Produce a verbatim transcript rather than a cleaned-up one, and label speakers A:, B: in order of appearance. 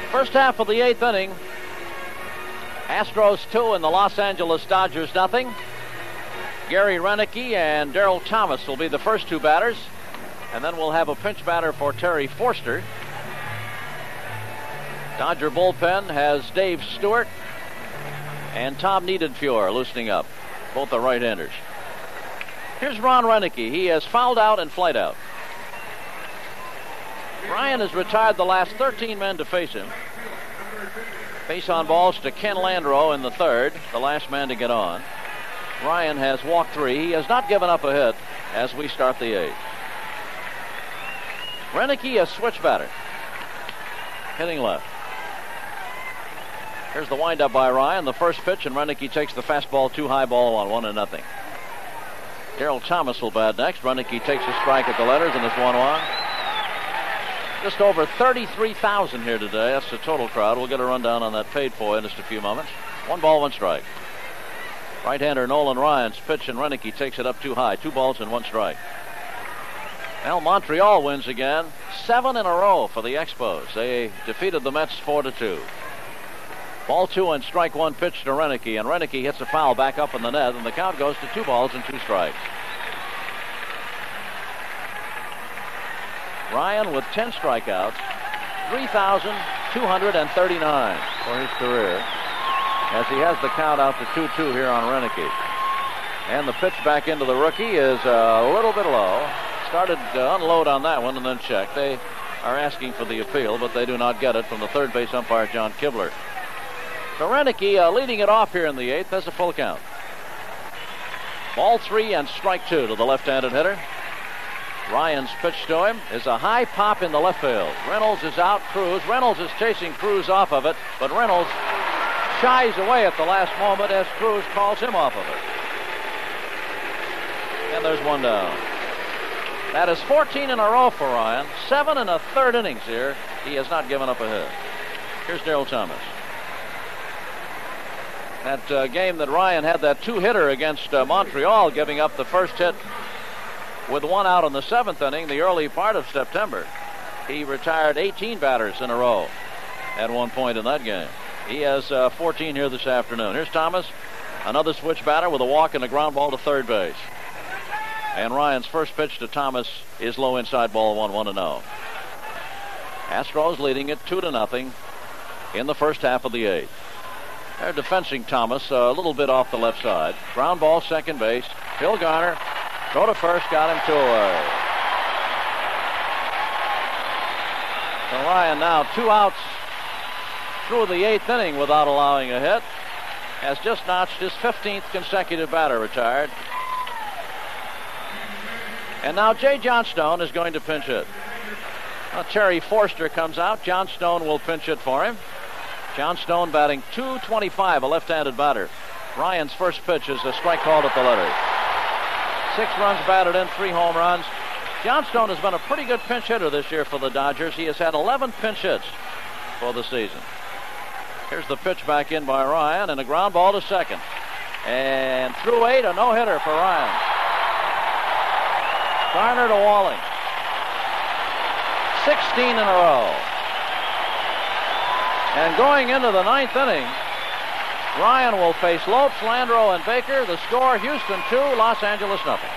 A: First half of the eighth inning. Astros two and the Los Angeles Dodgers nothing. Gary Roenicke and Darryl Thomas will be the first two batters. And then we'll have a pinch batter for Terry Forster. Dodger bullpen has Dave Stewart and Tom Niedenfuer loosening up. Both are right-handers. Here's Ron Roenicke. He has fouled out and flight out. Ryan has retired the last thirteen men to face him. Base on balls to Ken Landreau in the third, the last man to get on. Ryan has walked three. He has not given up a hit as we start the eighth. Roenicke, a switch batter, hitting left. Here's the windup by Ryan. The first pitch, and Roenicke takes the fastball too high, ball on one and nothing. Darryl Thomas will bat next. Roenicke takes a strike at the letters, and it's one one. Just over thirty-three thousand here today. That's the total crowd. We'll get a rundown on that paid for in just a few moments. One ball, one strike. Right-hander Nolan Ryan's pitch, and Roenicke takes it up too high. Two balls and one strike. Well, Montreal wins again. Seven in a row for the Expos. They defeated the Mets four to two. Ball two and strike one pitch to Roenicke, and Roenicke hits a foul back up in the net, and the count goes to two balls and two strikes. Ryan with ten strikeouts, three thousand two hundred thirty-nine for his career, as he has the count out to two two here on Roenicke. And the pitch back into the rookie is a little bit low. Started to unload on that one and then check. They are asking for the appeal, but they do not get it from the third base umpire, John Kibler. So Roenicke uh, leading it off here in the eighth. Has a full count. Ball three and strike two to the left-handed hitter. Ryan's pitch to him is a high pop in the left field. Reynolds is out. Cruz. Reynolds is chasing Cruz off of it, but Reynolds shies away at the last moment as Cruz calls him off of it. And there's one down. That is fourteen in a row for Ryan. Seven and a third innings here. He has not given up a hit. Here's Darryl Thomas. That uh, game that Ryan had that two-hitter against uh, Montreal, giving up the first hit with one out in the seventh inning, the early part of September. He retired eighteen batters in a row at one point in that game. He has uh, fourteen here this afternoon. Here's Thomas, another switch batter with a walk and a ground ball to third base. And Ryan's first pitch to Thomas is low inside ball one, one and oh. Astros leading it two to nothing in the first half of the eighth. They're defensing Thomas a little bit off the left side. Ground ball, second base. Phil Garner, go to first, got him two away. So Ryan now two outs through the eighth inning without allowing a hit. Has just notched his fifteenth consecutive batter retired. And now Jay Johnstone is going to pinch hit. Now Terry Forster comes out. Johnstone will pinch hit for him. Johnstone batting two twenty-five, a left-handed batter. Ryan's first pitch is a strike called at the letters. Six runs batted in, three home runs. Johnstone has been a pretty good pinch hitter this year for the Dodgers. He has had eleven pinch hits for the season. Here's the pitch back in by Ryan, and a ground ball to second. And through eight, a no-hitter for Ryan. Garner to Walling. sixteen in a row. And going into the ninth inning, Ryan will face Lopes, Landreau, and Baker. The score, Houston two, Los Angeles nothing.